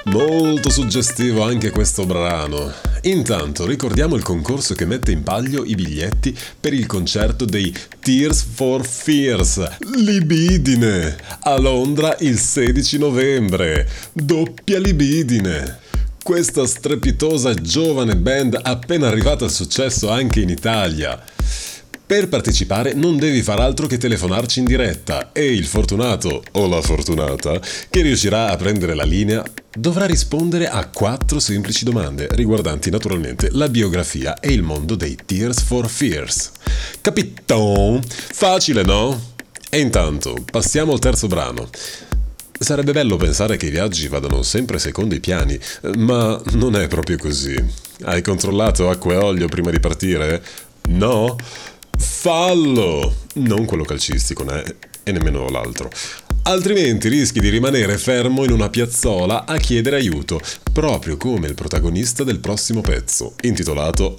Molto suggestivo anche questo brano. Intanto ricordiamo il concorso che mette in palio i biglietti per il concerto dei Tears for Fears, Libidine, a Londra il 16 novembre. Doppia Libidine. Questa strepitosa giovane band appena arrivata al successo anche in Italia. Per partecipare non devi far altro che telefonarci in diretta e il fortunato o la fortunata che riuscirà a prendere la linea dovrà rispondere a 4 semplici domande riguardanti naturalmente la biografia e il mondo dei Tears for Fears. Capito? Facile, no? E intanto passiamo al terzo brano. Sarebbe bello pensare che i viaggi vadano sempre secondo i piani, ma non è proprio così. Hai controllato acqua e olio prima di partire? No? Fallo! Non quello calcistico, né? E nemmeno l'altro. Altrimenti rischi di rimanere fermo in una piazzola a chiedere aiuto, proprio come il protagonista del prossimo pezzo, intitolato